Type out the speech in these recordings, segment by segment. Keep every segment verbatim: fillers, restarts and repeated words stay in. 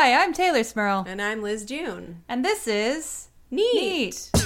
Hi, I'm Taylor Smurl. And I'm Liz June. And this is... Neat! Neat.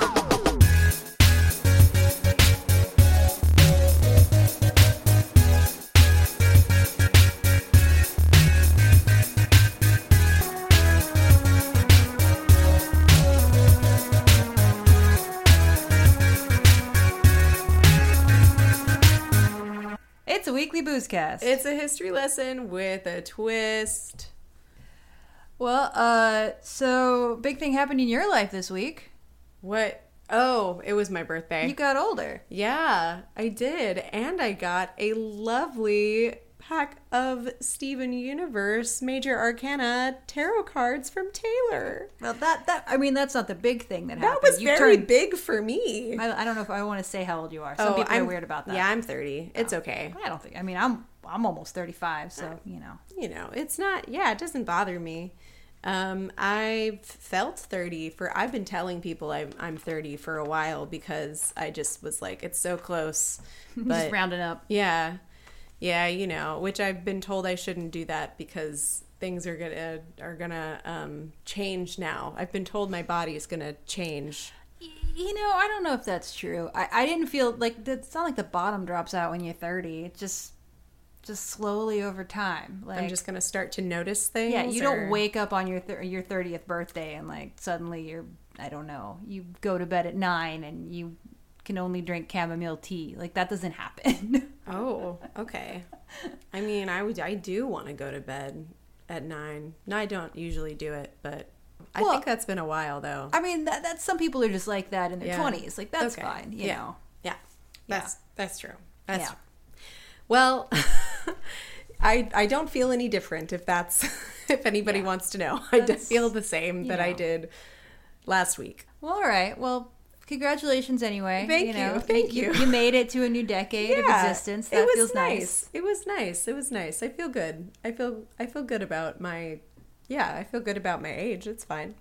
It's a weekly boozecast. It's a history lesson with a twist. Well, uh, so big thing happened in your life this week. What? Oh, it was my birthday. You got older. Yeah, I did. And I got a lovely pack of Steven Universe Major Arcana tarot cards from Taylor. Well, that, that I mean, that's not the big thing that, That happened. was You very turned- big for me. I, I don't know if I want to say how old you are. Some Oh, people I'm, are weird about that. Yeah, I'm thirty. It's Oh. okay. I don't think. I mean, I'm I'm almost thirty-five, so you know. You know, it's not, yeah, it doesn't bother me. Um, I've felt thirty for, I've been telling people I'm, I'm thirty for a while because I just was like, it's so close. But Just rounding up. yeah, yeah, you know, which I've been told I shouldn't do that because things are gonna, are gonna, um, change now. I've been told my body is gonna change. You know, I don't know if that's true. I, I didn't feel like it's not like the bottom drops out when you're thirty. It just just slowly over time. Like I'm just gonna start to notice things. yeah, you or- don't wake up on your th- your thirtieth birthday and like suddenly you're I don't know. You go to bed at nine and you can only drink chamomile tea. Like that doesn't happen. Oh, okay. I mean, I would, I do want to go to bed at nine. No, I don't usually do it, but I Well, think that's been a while though. I mean, that, that's some people are just like that in their Yeah. twenties. Like that's Okay. fine, you yeah. know. Yeah, that's that's true. That's Yeah. well. I I don't feel any different if that's if anybody Yeah. wants to know. I don't That's- feel the same that I know. did last week. Well, all right. Well, congratulations anyway. Thank you. Know, you, thank you. You made it to a new decade of existence. That it was feels nice. nice. It was nice. It was nice. I feel good. I feel I feel good about my yeah, I feel good about my age. It's fine.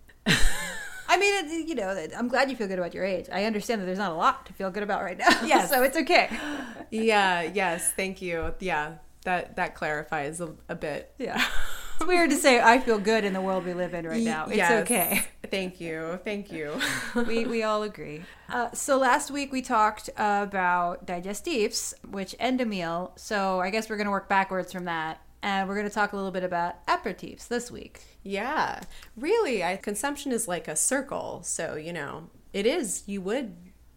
I mean, it, you know, I'm glad you feel good about your age. I understand that there's not a lot to feel good about right now. Yes. So it's okay. Yeah, yes, thank you. Yeah, that that clarifies a, a bit. Yeah. It's weird to say I feel good in the world we live in right now. It's Yes. okay. Thank you. Thank you. we we all agree. Uh, so last week we talked about digestifs, which end a meal. So I guess we're going to work backwards from that. And we're going to talk a little bit about aperitifs this week. Yeah, really, I, consumption is like a circle. So, you know, it is, you would,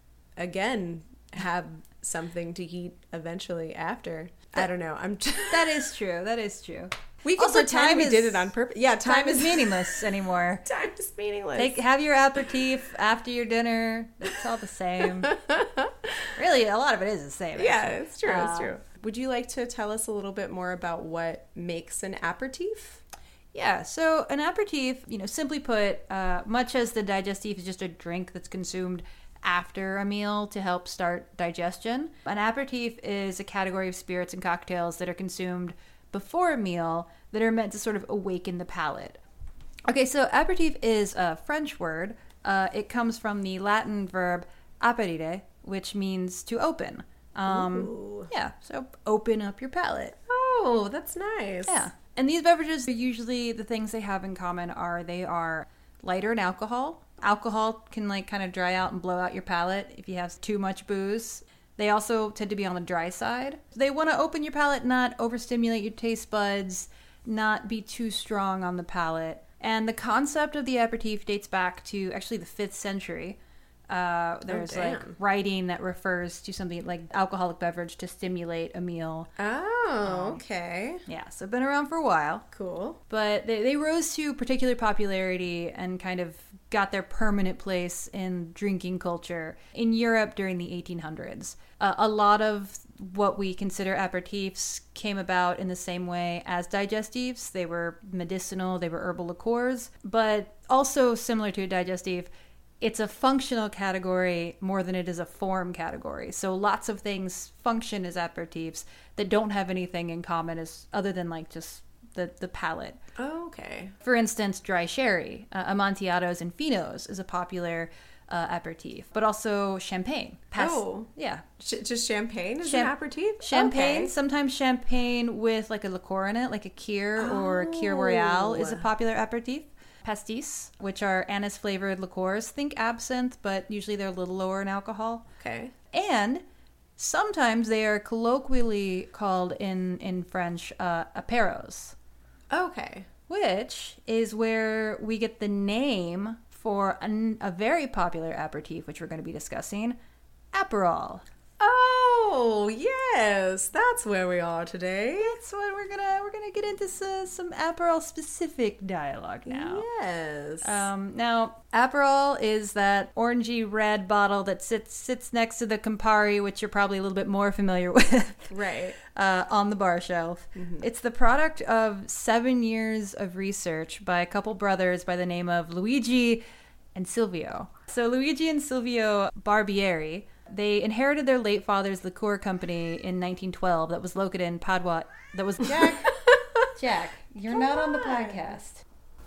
again, have something to eat eventually after. I don't know. I'm. That is true. That is true. We can Also, pretend time we is- did it on purpose. Yeah, time, Time is meaningless anymore. time is meaningless. Take have your aperitif after your dinner. It's all the same. Really, a lot of it is the same. yeah, actually. it's true. It's Uh, true. Would you like to tell us a little bit more about what makes an aperitif? Yeah, so an aperitif, you know, simply put, uh, much as the digestif is just a drink that's consumed after a meal to help start digestion, an aperitif is a category of spirits and cocktails that are consumed before a meal that are meant to sort of awaken the palate. Okay, so aperitif is a French word. Uh, it comes from the Latin verb aperire, which means to open. Um, Ooh. yeah, so open up your palate. Oh, that's nice. Yeah. And these beverages, usually the things they have in common are they are lighter in alcohol. Alcohol can like kind of dry out and blow out your palate if you have too much booze. They also tend to be on the dry side. They want to open your palate, not overstimulate your taste buds, not be too strong on the palate. And the concept of the aperitif dates back to actually the fifth century. Uh, there's like damn. writing that refers to something like alcoholic beverage to stimulate a meal. Oh, okay. Yeah, so been around for a while. Cool. But they, they rose to particular popularity and kind of got their permanent place in drinking culture in Europe during the eighteen hundreds. Uh, a lot of what we consider aperitifs came about in the same way as digestifs. They were medicinal, they were herbal liqueurs, but also similar to a digestif, it's a functional category more than it is a form category. So lots of things function as aperitifs that don't have anything in common as other than like just the, the palate. Oh, okay. For instance, dry sherry, uh, Amontillado and Finos is a popular uh, aperitif, but also champagne. Pas- oh. Yeah. Sh- just champagne is Cham- an aperitif? Champagne, Okay. sometimes champagne with like a liqueur in it, like a Kir or Kir Royale is a popular aperitif. Pastis, which are anise-flavored liqueurs. Think absinthe, but usually they're a little lower in alcohol. Okay. And sometimes they are colloquially called in, in French uh, apéros, Okay. which is where we get the name for an, a very popular aperitif, which we're going to be discussing, Aperol. Oh, yes. That's where we are today. That's what we're gonna we're gonna get into some, some Aperol specific dialogue now. Yes. Um, now, Aperol is that orangey red bottle that sits sits next to the Campari, which you're probably a little bit more familiar with. Right. Uh, on the bar shelf. Mm-hmm. It's the product of seven years of research by a couple brothers by the name of Luigi and Silvio. So Luigi and Silvio Barbieri, they inherited their late father's liqueur company in nineteen twelve that was located in Padua. That was Jack. Jack, you're Come not on the on. podcast.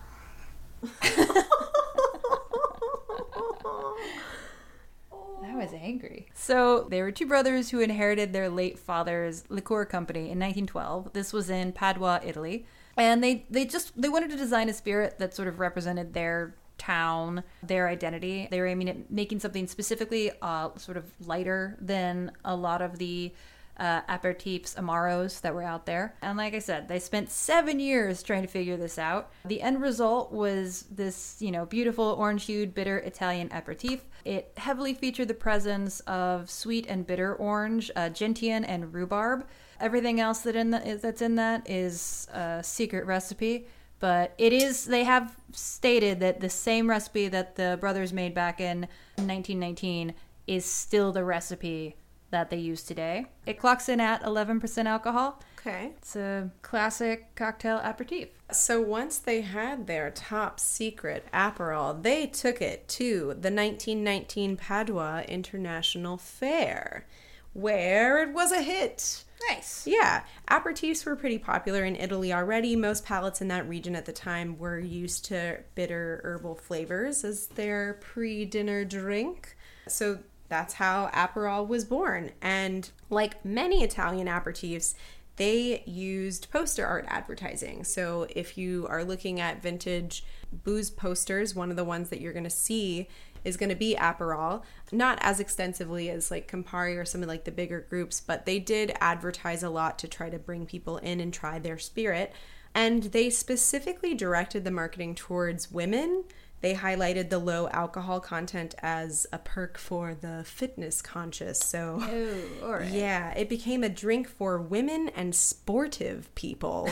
I was angry. So they were two brothers who inherited their late father's liqueur company in nineteen twelve. This was in Padua, Italy. And they, they just they wanted to design a spirit that sort of represented their town, their identity. They were aiming at making something specifically uh, sort of lighter than a lot of the uh, aperitifs, amaros that were out there. And like I said, they spent seven years trying to figure this out. The end result was this, you know, beautiful orange-hued, bitter Italian aperitif. It heavily featured the presence of sweet and bitter orange, uh, gentian, and rhubarb. Everything else that in the, that's in that is a secret recipe. But it is, they have stated that the same recipe that the brothers made back in nineteen nineteen is still the recipe that they use today. It clocks in at eleven percent alcohol. Okay. It's a classic cocktail aperitif. So once they had their top secret Aperol, they took it to the nineteen nineteen Padua International Fair, where it was a hit. Nice. Yeah, aperitifs were pretty popular in Italy already. Most palates in that region at the time were used to bitter herbal flavors as their pre-dinner drink. So that's how Aperol was born. And like many Italian aperitifs, they used poster art advertising. So if you are looking at vintage booze posters, one of the ones that you're going to see is going to be Aperol. Not as extensively as like Campari or some of like the bigger groups, but they did advertise a lot to try to bring people in and try their spirit. And they specifically directed the marketing towards women. They highlighted the low alcohol content as a perk for the fitness conscious. So, Oh, all right. yeah, it became a drink for women and sportive people.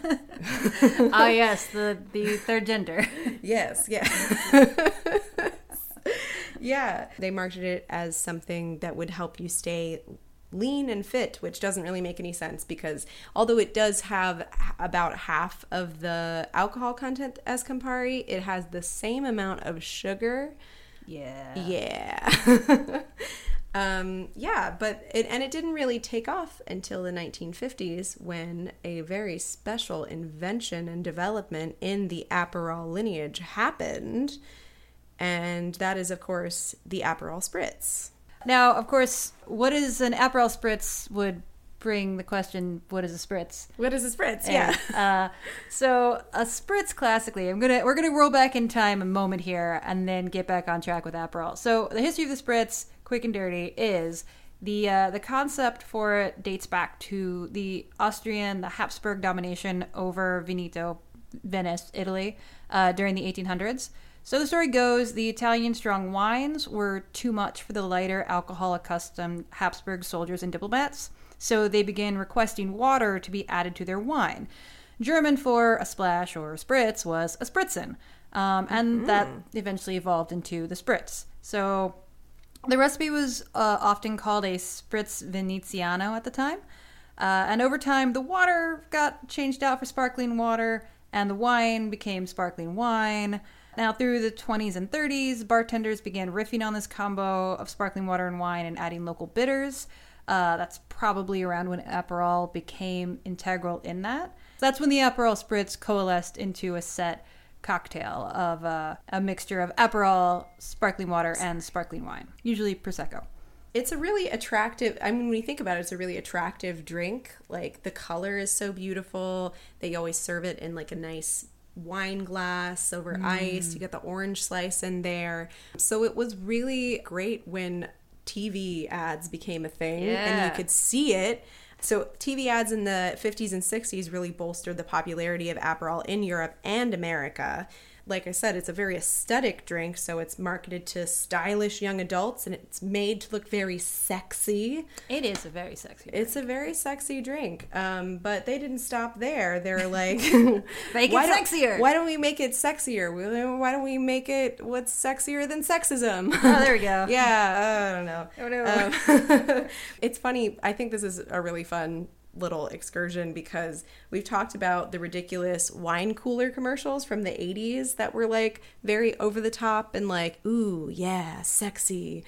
Ah, yes, the, the third gender. Yes, yeah. Yeah, they marketed it as something that would help you stay lean and fit, which doesn't really make any sense because although it does have about half of the alcohol content as Campari, it has the same amount of sugar. Yeah. Yeah. um, yeah, but it, and it didn't really take off until the nineteen fifties when a very special invention and development in the Aperol lineage happened. And that is, of course, the Aperol Spritz. Now, of course, what is an Aperol Spritz would bring the question, what is a Spritz? What is a Spritz? And, Yeah. uh, so a Spritz classically, I'm gonna we're gonna roll back in time a moment here and then get back on track with Aperol. So the history of the Spritz, quick and dirty, is the uh, the concept for it dates back to the Austrian, the Habsburg domination over Veneto, Venice, Italy, uh, during the eighteen hundreds. So the story goes, the Italian strong wines were too much for the lighter, alcohol-accustomed Habsburg soldiers and diplomats, so they began requesting water to be added to their wine. German for a splash or spritz was a spritzen, um, and mm-hmm. that eventually evolved into the spritz. So the recipe was uh, often called a spritz veneziano at the time, uh, and over time the water got changed out for sparkling water, and the wine became sparkling wine. Now, through the twenties and thirties, bartenders began riffing on this combo of sparkling water and wine and adding local bitters. Uh, that's probably around when Aperol became integral in that. So that's when the Aperol Spritz coalesced into a set cocktail of uh, a mixture of Aperol, sparkling water, and sparkling wine, usually Prosecco. It's a really attractive, I mean, when you think about it, it's a really attractive drink. Like, the color is so beautiful. They always serve it in, like, a nice wine glass over mm. ice. You get the orange slice in there. So it was really great when T V ads became a thing yeah. and you could see it. So T V ads in the fifties and sixties really bolstered the popularity of Aperol in Europe and America. Like I said, it's a very aesthetic drink, so it's marketed to stylish young adults, and it's made to look very sexy. It is a very sexy drink. It's a very sexy drink, um, but they didn't stop there. They're like, make it sexier. Why don't we make it sexier? Why don't we make it what's sexier than sexism? Oh, there we go. yeah, I don't know. Oh, no. Um, it's funny. I think this is a really fun little excursion because we've talked about the ridiculous wine cooler commercials from the eighties that were like very over the top and like, ooh, yeah, sexy.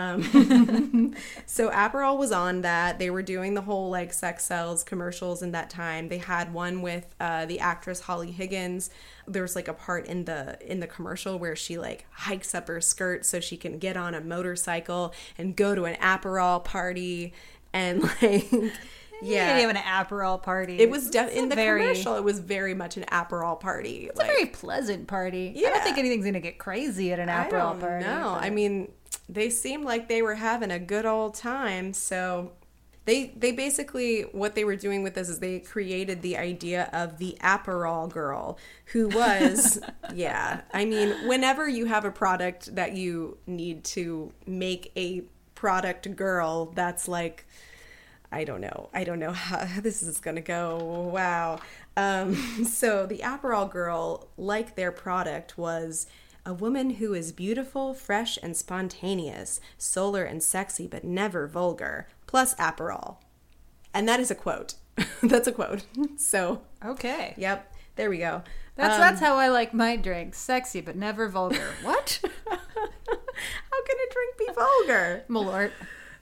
Um, so Aperol was on that. They were doing the whole like sex sells commercials in that time. They had one with uh, the actress Holly Higgins. There was like a part in the in the commercial where she like hikes up her skirt so she can get on a motorcycle and go to an Aperol party and like yeah, you have an Aperol party. It was de- in the very, commercial. It was very much an Aperol party. It's like, a very pleasant party. Yeah. I don't think anything's gonna get crazy at an Aperol I don't party. No, I mean, they seemed like they were having a good old time. So they they basically what they were doing with this is they created the idea of the Aperol girl, who was yeah. I mean, whenever you have a product that you need to make a product girl, that's like. I don't know. I don't know how this is going to go. Wow. Um, so the Aperol girl, like their product, was a woman who is beautiful, fresh, and spontaneous, solar and sexy, but never vulgar, plus Aperol. And that is a quote. That's a quote. So. Okay. Yep. There we go. That's um, that's how I like my drink. Sexy, but never vulgar. What? How can a drink be vulgar? Malort.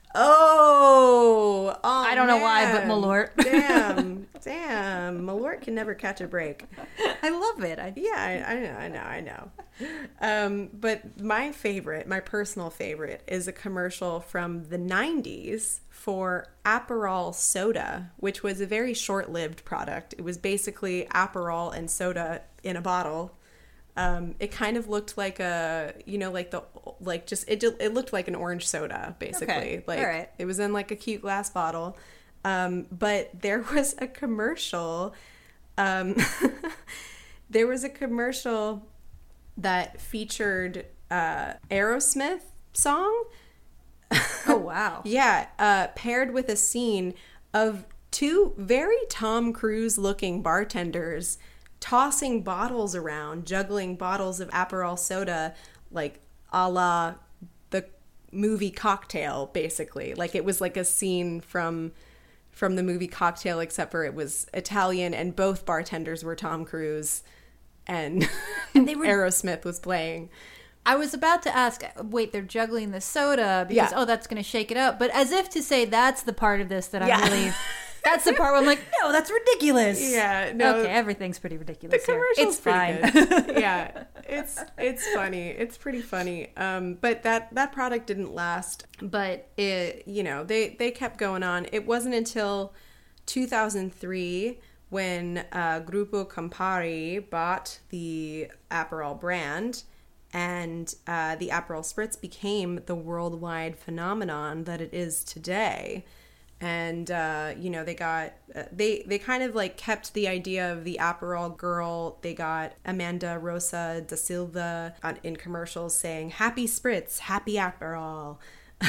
Oh, oh I don't man. know why, but Malort. damn, damn. Malort can never catch a break. I love it. I... Yeah, I, I know, I know, I know. Um, but my favorite, my personal favorite, is a commercial from the nineties for Aperol soda, which was a very short-lived product. It was basically Aperol and soda in a bottle. Um, it kind of looked like a, you know, like the, like just, it it looked like an orange soda, basically. Okay. Like, all right. It was in like a cute glass bottle. Um, but there was a commercial, um, there was a commercial that featured uh, Aerosmith song. Oh, wow. Yeah. Uh, paired with a scene of two very Tom Cruise looking bartenders tossing bottles around, juggling bottles of Aperol soda, like a la the movie Cocktail, basically. Like it was like a scene from from the movie Cocktail, except for it was Italian, and both bartenders were Tom Cruise, and, and they were, Aerosmith was playing. I was about to ask, wait, they're juggling the soda because, yeah. oh, that's going to shake it up. But as if to say that's the part of this that I'm yeah. really... That's the part where I'm like, no, that's ridiculous. Yeah, no. Okay, everything's pretty ridiculous. The commercial's it's fine. Good. Yeah, it's it's funny. It's pretty funny. Um, but that that product didn't last. But it, you know, they they kept going on. It wasn't until two thousand three when uh, Gruppo Campari bought the Aperol brand, and uh, the Aperol Spritz became the worldwide phenomenon that it is today. And, uh, you know, they got, uh, they, they kind of like kept the idea of the Aperol girl. They got Amanda Rosa da Silva on, in commercials saying, happy Spritz, happy Aperol.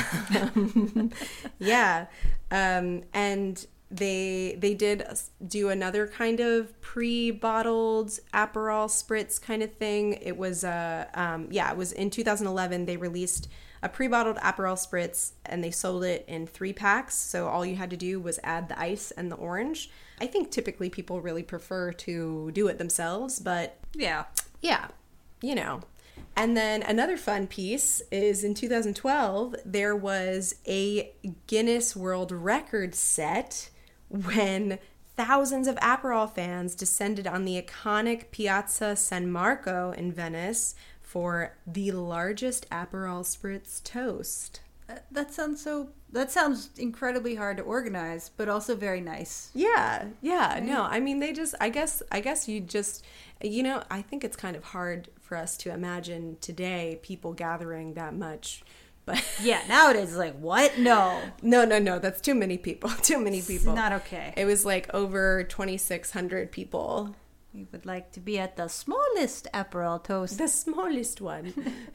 yeah. Um, and they, they did do another kind of pre-bottled Aperol Spritz kind of thing. It was, uh, um, yeah, it was in two thousand eleven, they released a pre-bottled Aperol Spritz, and they sold it in three packs. So all you had to do was add the ice and the orange. I think typically people really prefer to do it themselves, but yeah, yeah, you know. And then another fun piece is in two thousand twelve, there was a Guinness World Record set when thousands of Aperol fans descended on the iconic Piazza San Marco in Venice for the largest Aperol Spritz toast. That sounds so. That sounds incredibly hard to organize, but also very nice. Yeah, yeah. Right? No, I mean they just. I guess. I guess you just. You know, I think it's kind of hard for us to imagine today people gathering that much. But yeah, nowadays it's like what? No, no, no, no. That's too many people. Too many people. It's not okay. It was like over twenty-six hundred people. We would like to be at the smallest Aperol toast. The smallest one.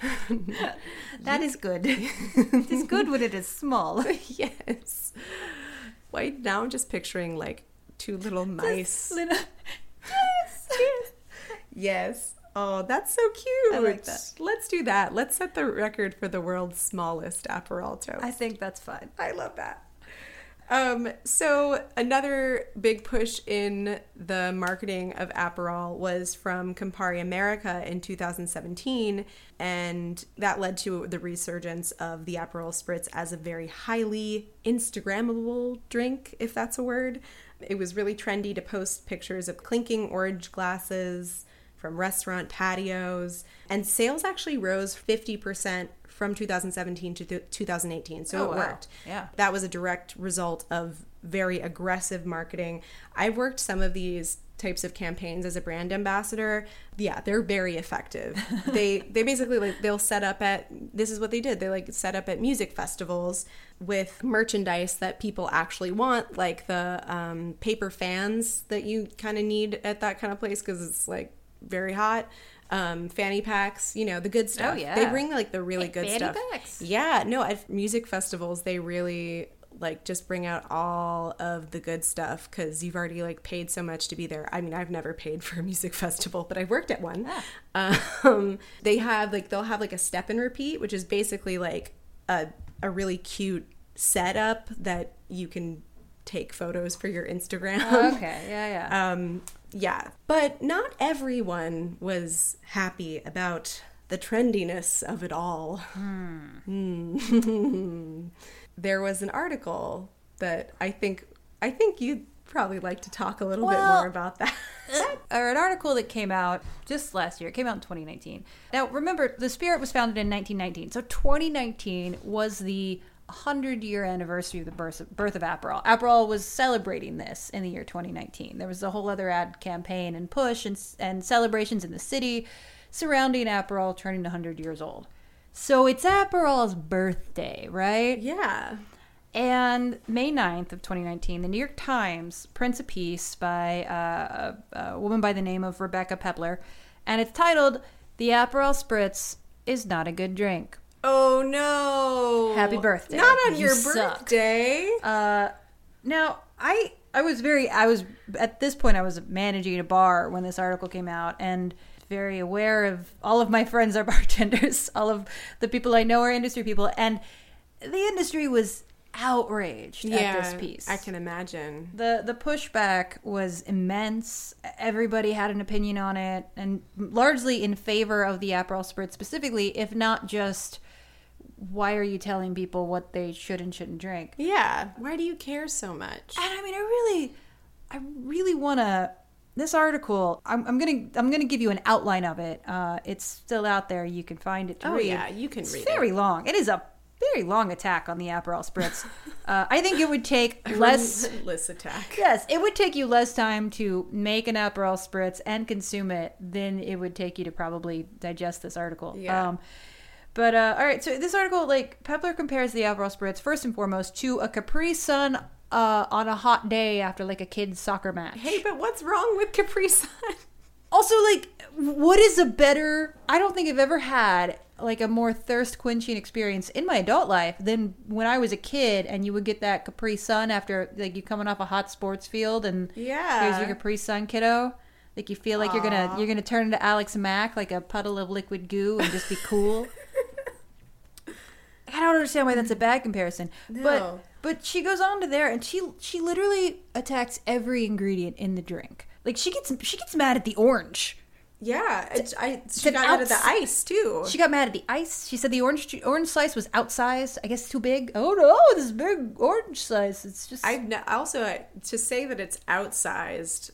That is good. It is good when it is small. Yes. Wait, now I'm just picturing like two little mice. Little... Yes. Yes. Yes. Oh, that's so cute. I like that. Let's do that. Let's set the record for the world's smallest Aperol toast. I think that's fine. I love that. Um, so another big push in the marketing of Aperol was from Campari America in two thousand seventeen, and that led to the resurgence of the Aperol Spritz as a very highly Instagrammable drink, if that's a word. It was really trendy to post pictures of clinking orange glasses from restaurant patios, and sales actually rose fifty percent from two thousand seventeen to th- two thousand eighteen. So oh, it worked. Wow. Yeah. That was a direct result of very aggressive marketing. I've worked some of these types of campaigns as a brand ambassador. Yeah, they're very effective. they they basically like they'll set up at this is what they did. They like set up at music festivals with merchandise that people actually want, like the um, paper fans that you kind of need at that kind of place because it's like very hot. Um, fanny packs, you know, the good stuff. Oh, yeah. They bring like the really hey, good fanny stuff. Packs. Yeah, no, at music festivals, they really like just bring out all of the good stuff because you've already like paid so much to be there. I mean, I've never paid for a music festival, but I've worked at one. Ah. Um, they have like, they'll have like a step and repeat, which is basically like a, a really cute setup that you can take photos for your Instagram. Oh, okay, yeah, yeah. Um, yeah, but not everyone was happy about the trendiness of it all. Hmm. Hmm. There was an article that I think I think you'd probably like to talk a little well, bit more about that. Or an article that came out just last year. It came out in twenty nineteen. Now, remember, the Spirit was founded in nineteen nineteen. So twenty nineteen was the hundred-year anniversary of the birth of, birth of Aperol. Aperol was celebrating this in the year twenty nineteen. There was a whole other ad campaign and push and, and celebrations in the city surrounding Aperol turning one hundred years old. So it's Aperol's birthday, right? Yeah. And May ninth of twenty nineteen, the New York Times prints a piece by uh, a, a woman by the name of Rebecca Pepler, and it's titled, "The Aperol Spritz is not a good drink." Oh, no. Happy birthday. Not on You your suck. birthday. Uh, now, I I was very, I was, at this point, I was managing a bar when this article came out, and very aware of all of my friends are bartenders, all of the people I know are industry people, and the industry was outraged yeah, at this piece. I can imagine. The the pushback was immense. Everybody had an opinion on it, and largely in favor of the Aperol Spritz specifically, if not just, why are you telling people what they should and shouldn't drink? Yeah. Why do you care so much? And I mean, I really, I really want to. This article, I'm, I'm gonna, I'm gonna give you an outline of it. Uh, it's still out there. You can find it to oh, read. yeah, you can it's read very it. Very long. It is a very long attack on the Aperol Spritz. uh, I think it would take less. Relentless attack. Yes, it would take you less time to make an Aperol Spritz and consume it than it would take you to probably digest this article. Yeah. Um, but uh, all right, so this article, like Pepler compares the Aperol Spritz first and foremost to a Capri Sun uh, on a hot day after like a kid's soccer match. Hey, but what's wrong with Capri Sun? Also, like, what is a better? I don't think I've ever had like a more thirst quenching experience in my adult life than when I was a kid, and you would get that Capri Sun after like you coming off a hot sports field, and Yeah. here's your Capri Sun, kiddo. Like you feel like you're gonna Aw. you're gonna turn into Alex Mack like a puddle of liquid goo and just be cool. I don't understand why that's a bad comparison. No. But but she goes on to there, and she she literally attacks every ingredient in the drink. Like she gets she gets mad at the orange. Yeah, it, I, she to got out of the outs- ice too. She got mad at the ice. She said the orange ju- orange slice was outsized. I guess too big. Oh no, this big orange slice. It's just. I also uh, to say that it's outsized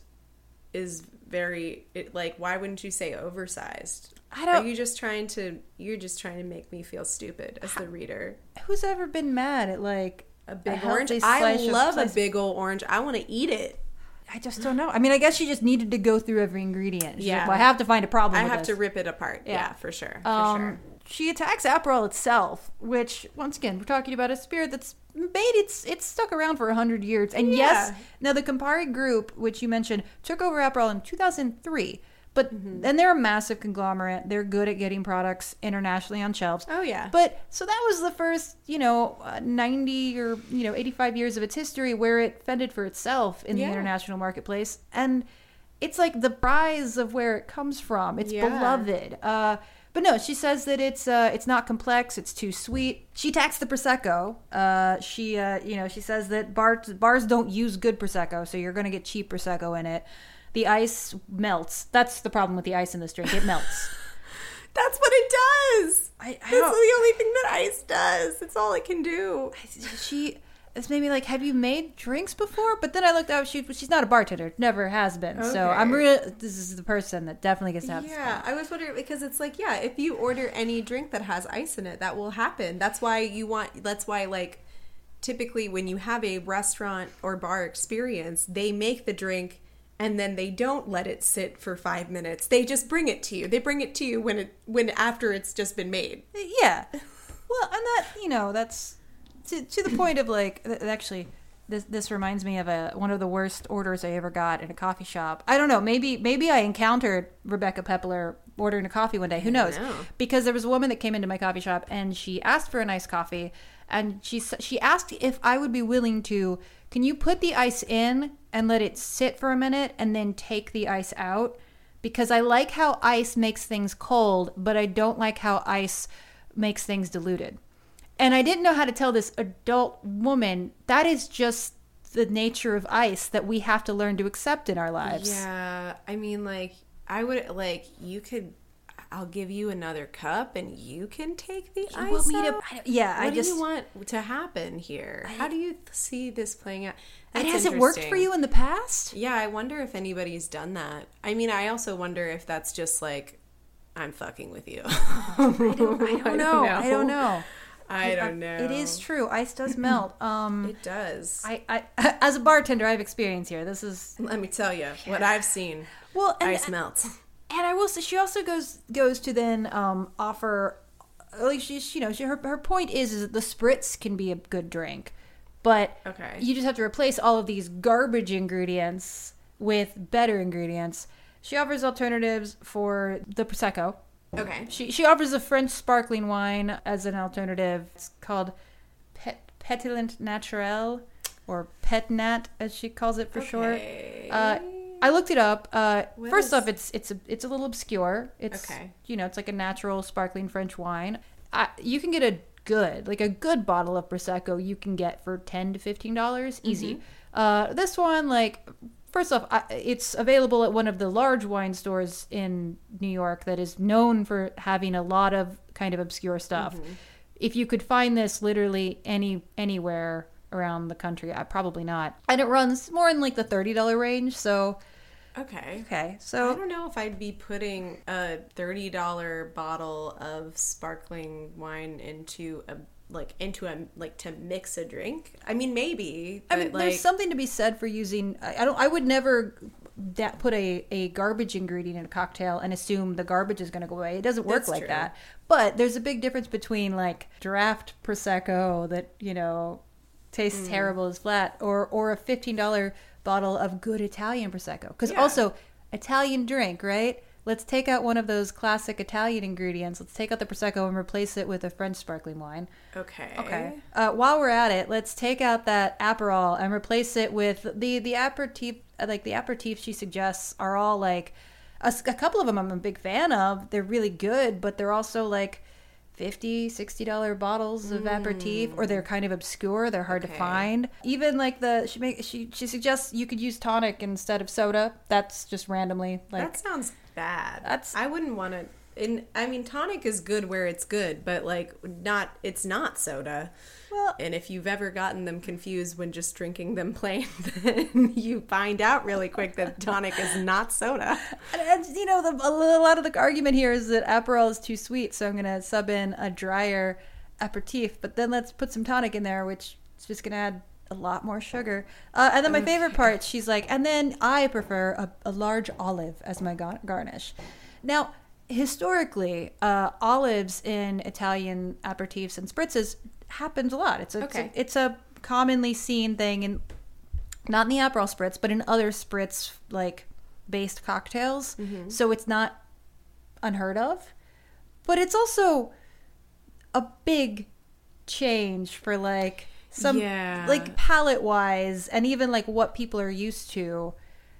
is very it, like. Why wouldn't you say oversized? I don't. Are you just trying to? You're just trying to make me feel stupid as the reader. Who's ever been mad at like A big a orange. healthy I slice of love a slice- big old orange. I want to eat it. I just don't know. I mean, I guess she just needed to go through every ingredient. She's Yeah. like, well, I have to find a problem. I with have this. to rip it apart. Yeah, Yeah. for sure. For Um, sure. She attacks Aperol itself, which once again we're talking about a spirit that's made it's it's stuck around for a hundred years. And yes, Yeah. now the Campari Group, which you mentioned, took over Aperol in two thousand three. But Mm-hmm. then they're a massive conglomerate. They're good at getting products internationally on shelves. Oh yeah. But so that was the first, you know, uh, ninety or, you know, eighty-five years of its history where it fended for itself in Yeah. the international marketplace. And it's like the prize of where it comes from. It's Yeah. beloved. Uh, but no, she says that it's uh, it's not complex. It's too sweet. She attacks the Prosecco. Uh, she, uh, you know, she says that bars, bars don't use good Prosecco, so you're going to get cheap Prosecco in it. The ice melts. That's the problem with the ice in this drink. It melts. That's what it does. I, I That's don't- the only thing that ice does. It's all it can do. she this made me like, have you made drinks before? But then I looked up, she she's not a bartender, never has been. So Okay. I'm real. This is the person that definitely gets to have. Yeah, I was wondering because it's like, yeah, if you order any drink that has ice in it, that will happen. That's why you want. That's why like typically when you have a restaurant or bar experience, they make the drink and then they don't let it sit for five minutes. They just bring it to you. They bring it to you when it when after it's just been made. Yeah. Well, and that, you know, that's to, to the point of like, th- actually, this this reminds me of a one of the worst orders I ever got in a coffee shop. I don't know, maybe maybe I encountered Rebecca Pepler ordering a coffee one day. Who knows? know. Because there was a woman that came into my coffee shop and she asked for a nice coffee, and she s- she asked if I would be willing to, can you put the ice in and let it sit for a minute and then take the ice out? Because I like how ice makes things cold, but I don't like how ice makes things diluted. And I didn't know how to tell this adult woman that is just the nature of ice that we have to learn to accept in our lives. Yeah, I mean, like I would like you could. I'll give you another cup, and you can take the You ice want me to- out. I- yeah, what I do just- you want to happen here? How do you see this playing out? And That's has it worked for interesting. you in the past? Yeah, I wonder if anybody's done that. I mean, I also wonder if that's just like I'm fucking with you. I don't, I don't know. I don't know. I don't know. It is true. Ice does melt. Um, It does. I, I, as a bartender, I have experience here. This is Let me tell you what I've seen. well, and, Ice melts. and I will say she also goes goes to then um, offer, like she's you know she, her her point is is that the spritz can be a good drink, but Okay. you just have to replace all of these garbage ingredients with better ingredients. She offers alternatives for the prosecco. Okay. She she offers a French sparkling wine as an alternative. It's called Pet, Pétillant Naturel, or Petnat as she calls it for short. Okay. Uh, I looked it up. Uh, What first is- off, it's it's a it's a little obscure. It's Okay. you know it's like a natural sparkling French wine. I, you can get a good like a good bottle of prosecco. You can get for ten to fifteen dollars easy. Mm-hmm. Uh, this one like. First off, I, it's available at one of the large wine stores in New York that is known for having a lot of kind of obscure stuff. Mm-hmm. If you could find this literally any anywhere around the country, I probably not. And it runs more in like the thirty dollars range. So Okay. okay, I so don't know if I'd be putting a thirty dollar bottle of sparkling wine into a like into a like to mix a drink. I mean, maybe. I But mean, like, there's something to be said for using. I I don't. I would never that put a, a garbage ingredient in a cocktail and assume the garbage is going to go away. It doesn't work That's like true. that. But there's a big difference between like draft prosecco that you know tastes Mm. terrible as flat, or or a fifteen dollar bottle of good Italian prosecco. Because Yeah. also Italian drink, right? Let's take out one of those classic Italian ingredients. Let's take out the prosecco and replace it with a French sparkling wine. okay. Okay. Uh, while we're at it, let's take out that Aperol and replace it with the the aperitif. Like the aperitifs she suggests are all like a, s- a couple of them I'm a big fan of. They're really good, but they're also like fifty dollars, sixty dollars bottles of aperitif, or they're kind of obscure. They're hard to Okay. find. Even like the she make she she suggests you could use tonic instead of soda. That's just randomly like That sounds bad. That's I wouldn't want to. In I mean, tonic is good where it's good, but like not. It's not soda. well, And if you've ever gotten them confused when just drinking them plain, then you find out really quick that tonic is not soda. and, and, you know, the, a lot of the argument here is that Aperol is too sweet, so I'm going to sub in a drier aperitif. But then let's put some tonic in there, which is just going to add a lot more sugar. Uh, and then my favorite part, she's like, and then I prefer a, a large olive as my gar- garnish. Now, historically, uh, olives in Italian aperitifs and spritzes happens a lot. It's a, Okay. it's a, it's a commonly seen thing, in not in the Aperol spritz, but in other spritz like based cocktails. Mm-hmm. So it's not unheard of, but it's also a big change for like some Yeah. like palate wise and even like what people are used to.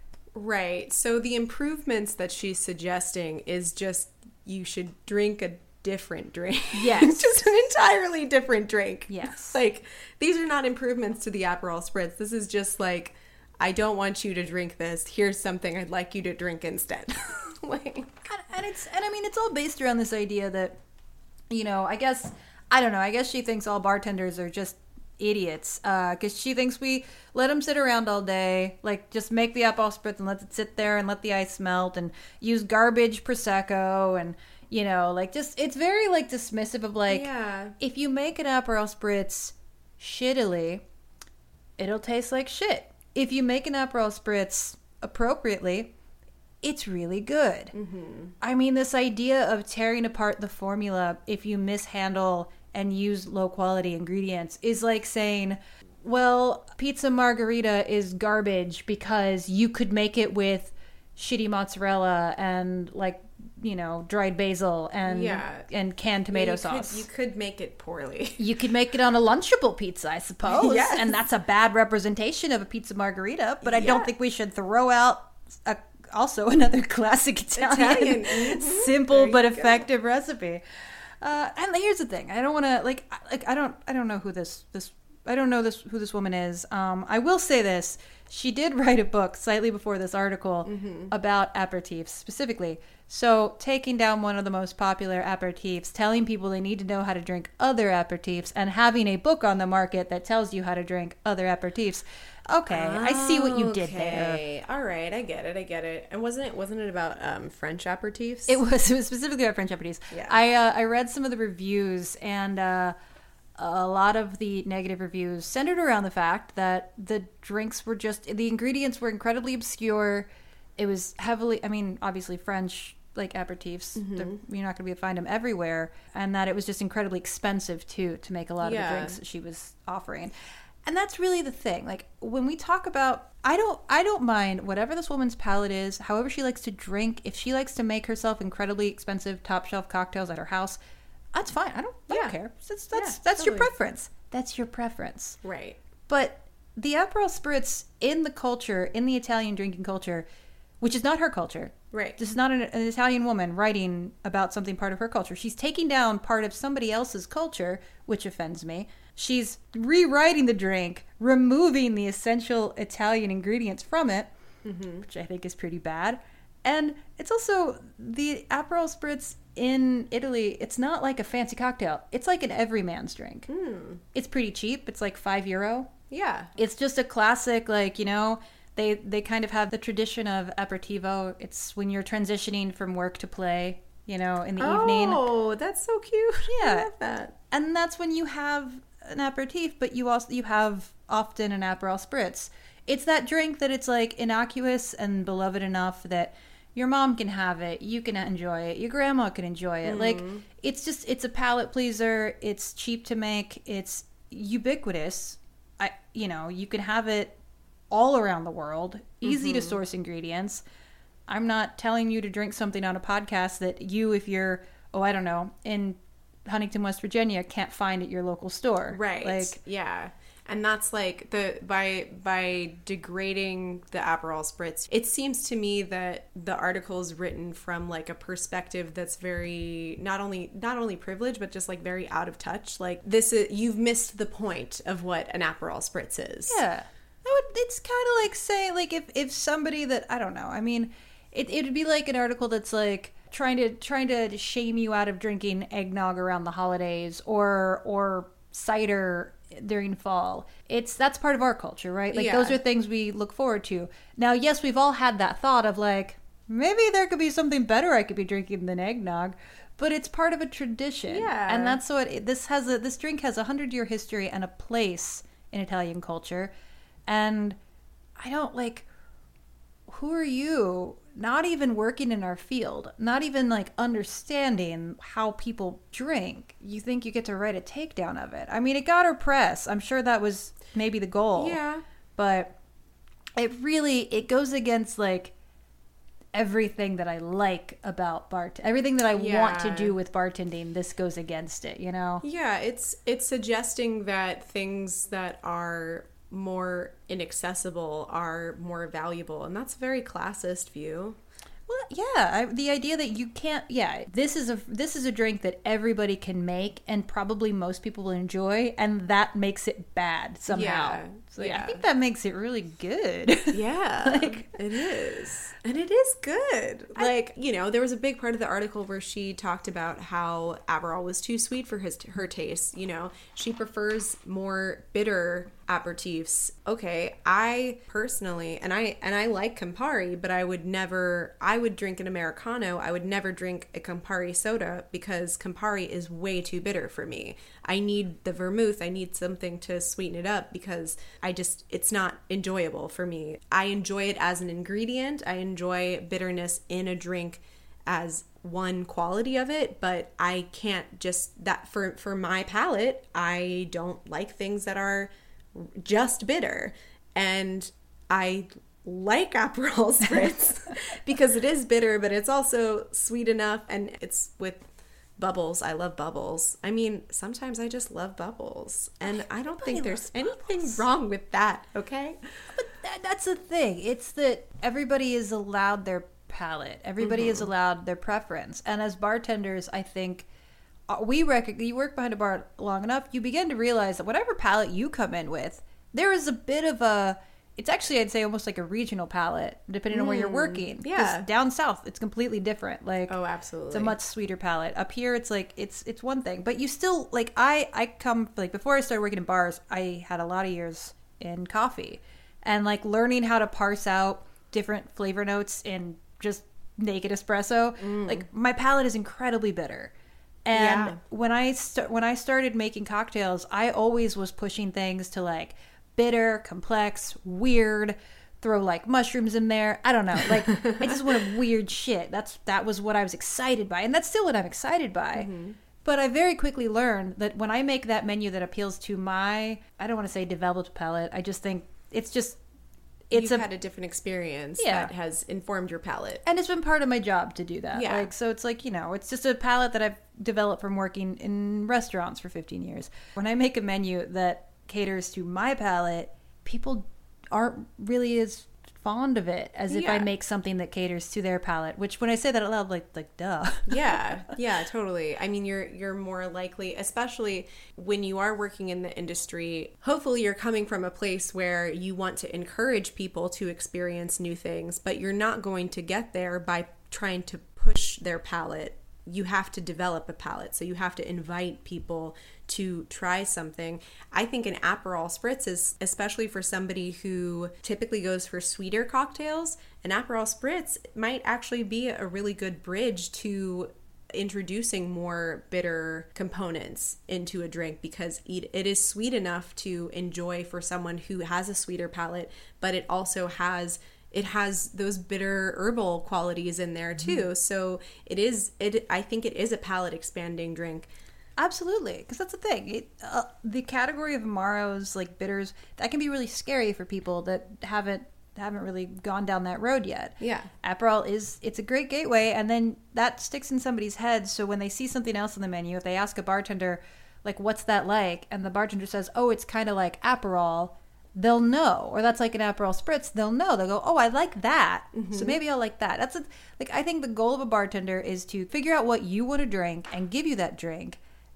Right. So the improvements that she's suggesting is just you should drink a different drink. Yes. Just an entirely different drink. Yes. Like, these are not improvements to the Aperol Spritz. This is just like, I don't want you to drink this. Here's something I'd like you to drink instead. Like, And, and it's and I mean it's all based around this idea that, you know, I guess I don't know. I guess she thinks all bartenders are just idiots because uh, she thinks we let them sit around all day, like just make the Aperol Spritz and let it sit there and let the ice melt and use garbage Prosecco and, you know, like just it's very like dismissive of like yeah. if you make an Aperol Spritz shittily, it'll taste like shit. If you make an Aperol Spritz appropriately, it's really good. Mm-hmm. I mean, this idea of tearing apart the formula if you mishandle and use low quality ingredients is like saying, well, pizza margherita is garbage because you could make it with shitty mozzarella and like, you know, dried basil and Yeah. and canned tomato you sauce. Could, you could make it poorly. You could make it on a Lunchable pizza, I suppose. Yes. And that's a bad representation of a pizza margharita, but I Yeah. don't think we should throw out a, also another classic Italian, Italian. Mhm. simple There but you go. effective recipe. Uh, and here's the thing: I don't want to like, I- like I don't, I don't know who this this I don't know this who this woman is. Um, I will say this: she did write a book slightly before this article Mm-hmm. about aperitifs specifically. So taking down one of the most popular aperitifs, telling people they need to know how to drink other aperitifs, and having a book on the market that tells you how to drink other aperitifs. Okay, I see what you did there. Okay. All right, I get it. I get it. And wasn't it wasn't it about um, French aperitifs? It was, it was specifically about French aperitifs. Yeah. I uh, I read some of the reviews, and uh, a lot of the negative reviews centered around the fact that the drinks were just the ingredients were incredibly obscure. It was heavily, I mean, obviously French like aperitifs. Mm-hmm. they're- You're not going to be able to find them everywhere, and that it was just incredibly expensive too to make a lot of Yeah. the drinks that she was offering. And that's really the thing. Like when we talk about, I don't, I don't mind whatever this woman's palate is, however she likes to drink. If she likes to make herself incredibly expensive top shelf cocktails at her house, that's fine. I don't, I Yeah. don't care. That's that's Yeah, that's your totally. preference. That's your preference. Right. But the Aperol Spritz in the culture, in the Italian drinking culture, which is not her culture. Right. This is not an, an Italian woman writing about something part of her culture. She's taking down part of somebody else's culture, which offends me. She's rewriting the drink, removing the essential Italian ingredients from it, Mm-hmm. which I think is pretty bad. And it's also the Aperol Spritz in Italy. It's not like a fancy cocktail. It's like an everyman's drink. Hmm. It's pretty cheap. It's like five euro. Yeah. It's just a classic, like, you know, they they kind of have the tradition of aperitivo. It's when you're transitioning from work to play, you know, in the evening. Oh, that's so cute. Yeah. I love that. And that's when you have an aperitif, but you also you have often an Aperol Spritz. It's that drink that it's like innocuous and beloved enough that your mom can have it, you can enjoy it, your grandma can enjoy it. Mm-hmm. Like it's just it's a palate pleaser, it's cheap to make, it's ubiquitous. I you know, you can have it all around the world, easy Mm-hmm. to source ingredients. I'm not telling you to drink something on a podcast that you, if you're, oh, I don't know, in Huntington, West Virginia, can't find at your local store. Right. Like, yeah. And that's like the by by degrading the Aperol Spritz. It seems to me that the article is written from like a perspective that's very not only not only privileged but just like very out of touch. Like this is you've missed the point of what an Aperol Spritz is. yeah. I would, it's kind of like say, like, if, if somebody that, I don't know, I mean, it it'd be like an article that's like trying to trying to shame you out of drinking eggnog around the holidays or or cider during fall. It's that's part of our culture, right? Like Yeah. those are things we look forward to. Now, yes, we've all had that thought of like, maybe there could be something better I could be drinking than eggnog, but it's part of a tradition. Yeah. And that's what it, this has a this drink has a hundred year history and a place in Italian culture. And I don't like, who are you, not even working in our field, not even like understanding how people drink, you think you get to write a takedown of it? I mean, it got her press. I'm sure that was maybe the goal. Yeah. But it really, it goes against like everything that I like about bart, everything that I want to Yeah. do with bartending. This goes against it, you know? Yeah, it's it's suggesting that things that are more inaccessible are more valuable, and that's a very classist view. Well, yeah, I, the idea that you can't, yeah, this is a this is a drink that everybody can make and probably most people will enjoy, and that makes it bad somehow. Yeah, It's like, yeah. I think that makes it really good. Yeah, Like- it is. And it is good. Like, you know, there was a big part of the article where she talked about how Aperol was too sweet for his her taste. You know, she prefers more bitter aperitifs. Okay, I personally, and I and I like Campari, but I would never, I would drink an Americano. I would never drink a Campari soda because Campari is way too bitter for me. I need the vermouth. I need something to sweeten it up because I just, it's not enjoyable for me. I enjoy it as an ingredient. I enjoy bitterness in a drink as one quality of it, but I can't just, that for, for my palate, I don't like things that are just bitter. And I like Aperol Spritz because it is bitter, but it's also sweet enough, and it's with bubbles. I love bubbles. I mean, sometimes I just love bubbles, and I don't think there's anything wrong with that, okay? But that, that's the thing. It's that everybody is allowed their palate. Everybody is allowed their preference. And as bartenders, I think uh, we rec- you work behind a bar long enough, you begin to realize that whatever palate you come in with, there is a bit of a, it's actually, I'd say, almost like a regional palate, depending on where you're working. 'Cause yeah. down south, it's completely different. Like, Oh, absolutely. it's a much sweeter palate. Up here, it's like it's it's one thing, but you still like I I come like before I started working in bars, I had a lot of years in coffee, and like learning how to parse out different flavor notes in just naked espresso. Like my palate is incredibly bitter, and Yeah. when I st- when I started making cocktails, I always was pushing things to like bitter, complex, weird. Throw like mushrooms in there. I don't know. Like I just wanted weird shit. That's that was what I was excited by, and that's still what I'm excited by. Mm-hmm. But I very quickly learned that when I make that menu that appeals to my, I don't want to say developed palate. I just think it's just it's You've a had a different experience Yeah. that has informed your palate. and it's been part of my job to do that. Yeah. Like so it's like, you know, it's just a palate that I've developed from working in restaurants for fifteen years. When I make a menu that caters to my palate, people aren't really as fond of it as if I Yeah. make something that caters to their palate, which when I say that out loud, like like duh. Yeah, yeah, totally. I mean, you're you're more likely, especially when you are working in the industry, hopefully you're coming from a place where you want to encourage people to experience new things, but you're not going to get there by trying to push their palate. You have to develop a palate, so you have to invite people to try something. I think an Aperol Spritz is, especially for somebody who typically goes for sweeter cocktails, an Aperol Spritz might actually be a really good bridge to introducing more bitter components into a drink, because it, it is sweet enough to enjoy for someone who has a sweeter palate, but it also has it has those bitter herbal qualities in there too. Mm-hmm. So it is it I think it is a palate expanding drink. Absolutely, because that's the thing. It, uh, the category of Amaros, like bitters, that can be really scary for people that haven't haven't really gone down that road yet. Yeah. Aperol is, it's a great gateway, and then that sticks in somebody's head, so when they see something else on the menu, if they ask a bartender, like, what's that like? And the bartender says, oh, it's kind of like Aperol, they'll know. Or that's like an Aperol Spritz, they'll know. They'll go, oh, I like that, mm-hmm. so maybe I'll like that. That's a, like, I think the goal of a bartender is to figure out what you want to drink and give you that drink,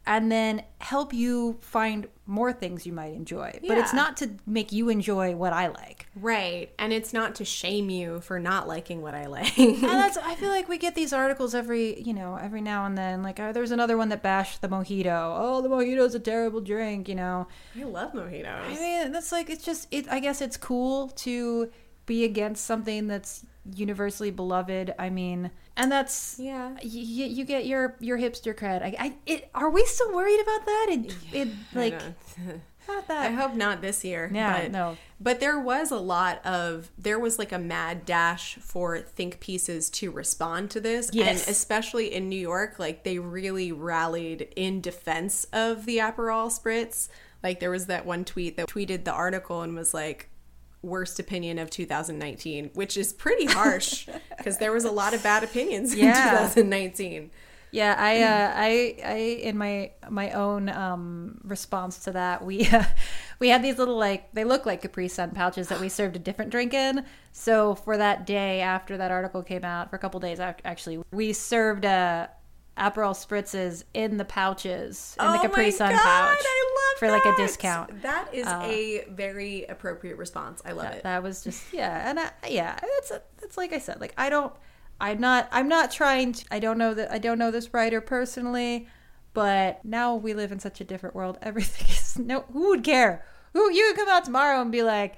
and then help you find more things you might enjoy. But it's Yeah. not to make you enjoy what I like. Right. And it's not to shame you for not liking what I like. And that's, I feel like we get these articles every, you know, every now and then. Like, uh, there's another one that bashed the mojito. Oh, the mojito's a terrible drink, you know. I love mojitos. I mean, that's like, it's just, it. I guess it's cool to be against something that's universally beloved. I mean, and that's, Yeah. y- y- you get your your hipster cred. I, I it, are we still worried about that? It, it I like, know. not I that. hope not this year. Yeah, but, no. But there was a lot of, there was like a mad dash for think pieces to respond to this. Yes. And especially in New York, like they really rallied in defense of the Aperol Spritz. Like there was that one tweet that tweeted the article and was like, worst opinion of two thousand nineteen, which is pretty harsh because there was a lot of bad opinions in Yeah. two thousand nineteen. Yeah, I, uh, I, I, in my my own um, response to that, we uh, we had these little like they look like Capri Sun pouches that we served a different drink in. So for that day after that article came out, for a couple days ac- actually, we served uh, Aperol spritzes in the pouches in the Capri Sun God, pouch I love for like a that. discount. That is Uh, a very appropriate response. I love that, it. that was just yeah, and I, yeah, that's a, that's like I said, like I don't, I'm not, I'm not trying to. I don't know that I don't know this writer personally, but now we live in such a different world. Everything is no. Who would care? Who you could come out tomorrow and be like,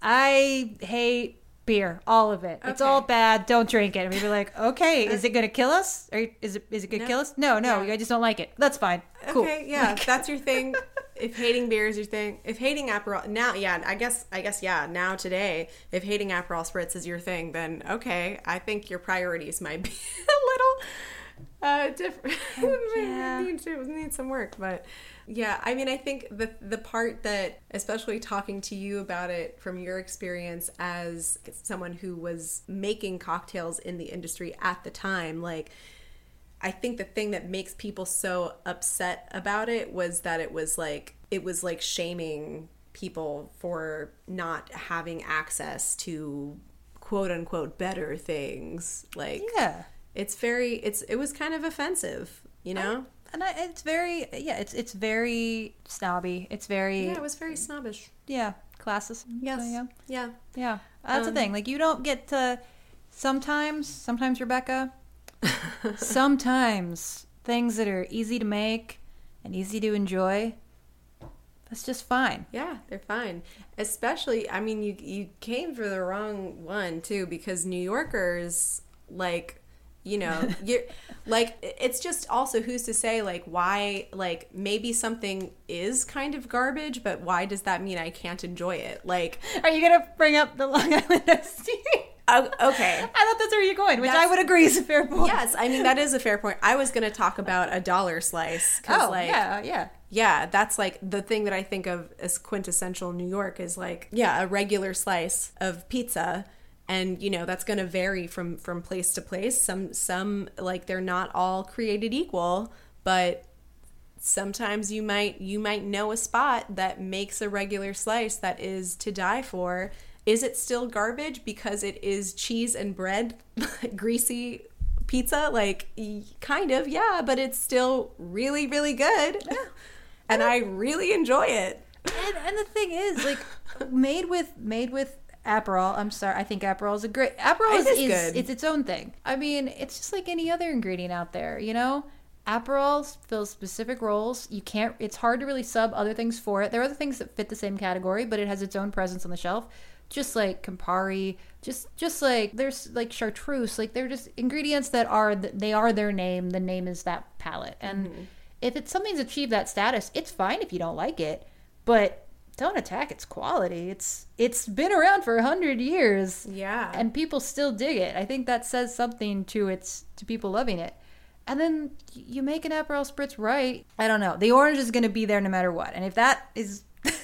I hate beer, all of it. It's Okay. all bad. Don't drink it. And we'd be like, okay, is it gonna kill us? Or is it is it gonna No. kill us? No, no, Yeah. I just don't like it. That's fine. Cool. Okay, yeah, if that's your thing. If hating beer is your thing, if hating Aperol now, yeah, I guess, I guess, yeah, now today, if hating Aperol Spritz is your thing, then okay, I think your priorities might be a little uh, different. Yeah. need to need some work, but yeah, I mean, I think the the part that, especially talking to you about it from your experience as someone who was making cocktails in the industry at the time, like. I think the thing that makes people so upset about it was that it was like it was like shaming people for not having access to quote unquote better things. Like Yeah. it's very it's it was kind of offensive, you know? And I, it's very, yeah, it's it's very snobby. It's very, Yeah, it was very snobbish. yeah, classist. Yes. So, yeah, Yeah. yeah. That's Um, the thing. Like, you don't get to. Sometimes, sometimes Rebecca. sometimes things that are easy to make and easy to enjoy. That's just fine. Yeah, they're fine. Especially, I mean, you you came for the wrong one too, because New Yorkers, like, you know, you're like, it's just also who's to say, like, why, like, maybe something is kind of garbage, but why does that mean I can't enjoy it? Like, Are you gonna bring up the Long Island iced tea? uh, okay. I thought that's where you're going, which I That's- would agree is a fair point. Yes, I mean, that is a fair point. I was going to talk about a dollar slice. 'Cause, Oh, like, yeah, yeah. Yeah, that's like the thing that I think of as quintessential New York is like, yeah, a regular slice of pizza. And, you know, that's going to vary from, from place to place. Some, some, like, they're not all created equal, but sometimes you might, you might know a spot that makes a regular slice that is to die for. Is it still garbage because it is cheese and bread, greasy pizza? Like, y- kind of, yeah, but it's still really, really good. And I really enjoy it. And, and the thing is, like, made with made with Aperol. I'm sorry, I think Aperol is a great. Aperol It is, is is good. it's its own thing. I mean, it's just like any other ingredient out there, you know. Aperol fills specific roles. You can't. It's hard to really sub other things for it. There are other things that fit the same category, but it has its own presence on the shelf. Just like Campari, just just like there's like chartreuse, like they're just ingredients that are they are their name. The name is that palette, and Mm-hmm. if it's something's achieved that status, it's fine if you don't like it, but don't attack its quality. It's it's been around for a hundred years, Yeah. and people still dig it. I think that says something to its to people loving it. And then you make an Aperol Spritz right. I don't know. The orange is going to be there no matter what, and if that is.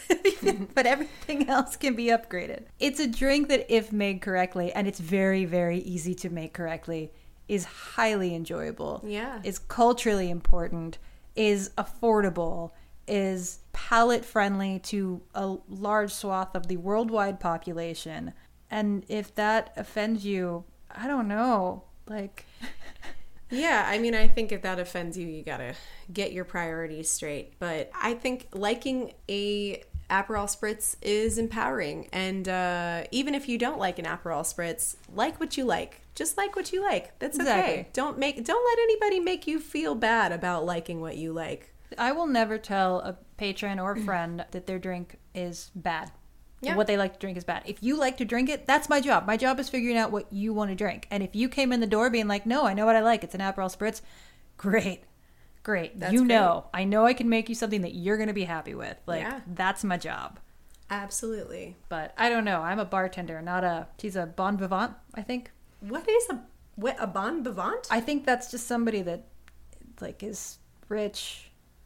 But everything else can be upgraded. It's a drink that, if made correctly, and it's very, very easy to make correctly, is highly enjoyable. Yeah. Is culturally important, is affordable, is palate friendly to a large swath of the worldwide population. And if that offends you, I don't know. Like, Yeah, I mean, I think if that offends you, you gotta get your priorities straight. But I think liking a Aperol Spritz is empowering. And uh, even if you don't like an Aperol Spritz, like what you like. Just like what you like. That's okay. Exactly. Don't make don't let anybody make you feel bad about liking what you like. I will never tell a patron or friend that their drink is bad. Yeah. What they like to drink is bad. If you like to drink it, that's my job. My job is figuring out what you want to drink. And if you came in the door being like, no, I know what I like. It's an Aperol Spritz. Great. Great. That's you great. know. I know I can make you something that you're going to be happy with. Like, Yeah. that's my job. Absolutely. But I don't know. I'm a bartender, not a... She's a bon vivant, I think. What is a what a bon vivant? I think that's just somebody that, like, is rich.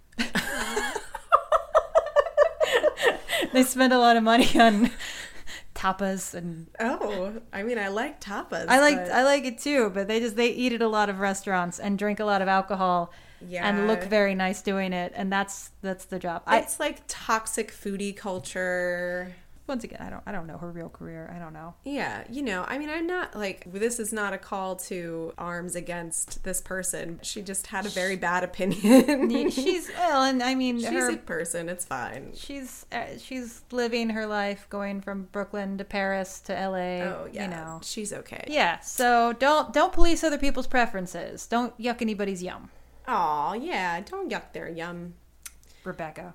They spend a lot of money on tapas and Oh, I mean, I like tapas. I like but- I like it too, but they just they eat at a lot of restaurants and drink a lot of alcohol Yeah. and look very nice doing it, and that's that's the job. I It's like toxic foodie culture. once again, I don't I don't know her real career. I don't know. Yeah, you know, I mean, I'm not like, this is not a call to arms against this person. She just had a very bad opinion. She's well, and I mean She's her a person, it's fine. she's uh, she's living her life, going from Brooklyn to Paris to L A. Oh, yeah. You know. She's okay. Yeah, so don't don't police other people's preferences. Don't yuck anybody's yum, Aw, yeah, don't yuck their yum. Rebecca.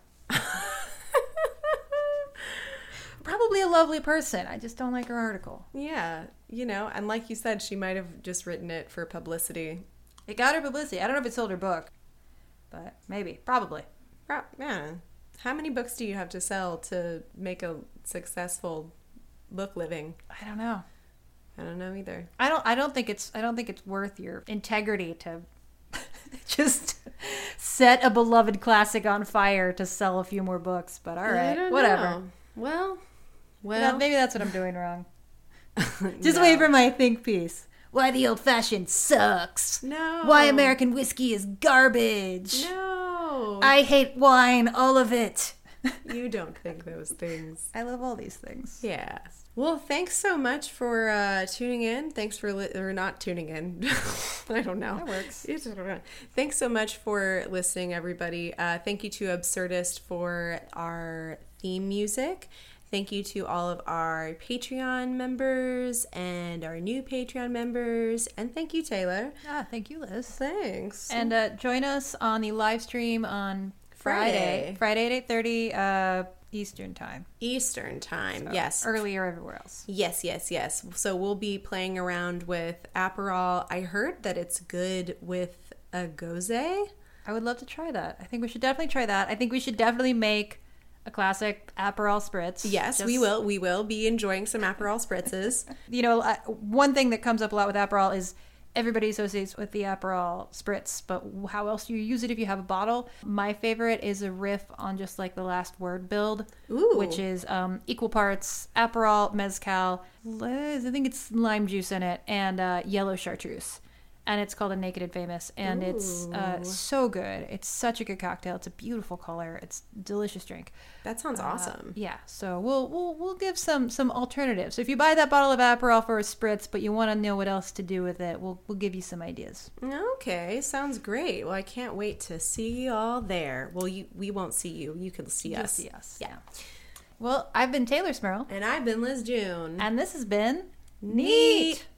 Probably a lovely person. I just don't like her article. Yeah, you know, and like you said, she might have just written it for publicity. It got her publicity. I don't know if it sold her book, but maybe, probably. Pro- Yeah. How many books do you have to sell to make a successful book living? I don't know. I don't know either. I don't. I don't think it's. I don't think it's worth your integrity to just set a beloved classic on fire to sell a few more books. But all I right, don't whatever. know. Well, well, That- maybe that's what I'm doing wrong. Just no. wait for my think piece. Why the old fashioned sucks. No. Why American whiskey is garbage. No. I hate wine, all of it. You don't think those things. I love all these things. Yeah. Well, thanks so much for uh, tuning in. Thanks for li- or not tuning in. I don't know. That works. It's- Thanks so much for listening, everybody. Uh, thank you to Absurdist for our theme music. Thank you to all of our Patreon members and our new Patreon members. And thank you, Taylor. Ah, thank you, Liz. Thanks. And uh, join us on the live stream on Friday. Friday. Friday at eight thirty uh, Eastern time. Eastern time. So yes. Earlier everywhere else. Yes, yes, yes. So we'll be playing around with Aperol. I heard that it's good with a gose. I would love to try that. I think we should definitely try that. I think we should definitely make a classic Aperol Spritz. Yes, Just- we will. We will be enjoying some Aperol Spritzes. You know, uh, one thing that comes up a lot with Aperol is everybody associates with the Aperol Spritz, but how else do you use it if you have a bottle? My favorite is a riff on just like the last word build, Ooh. which is um, equal parts Aperol, Mezcal, I think it's lime juice in it, and uh, yellow chartreuse. And it's called A Naked and Famous, and it's uh, Ooh. so good. It's such a good cocktail. It's a beautiful color. It's a delicious drink. That sounds Uh, awesome. yeah, so we'll we'll we'll give some some alternatives. So if you buy that bottle of Aperol for a spritz, but you want to know what else to do with it, we'll we'll give you some ideas. Okay, sounds great. Well, I can't wait to see you all there. Well, you we won't see you. You can see You'll us. see us. Yeah. Well, I've been Taylor Smurl, And I've been Liz June. and this has been Neat.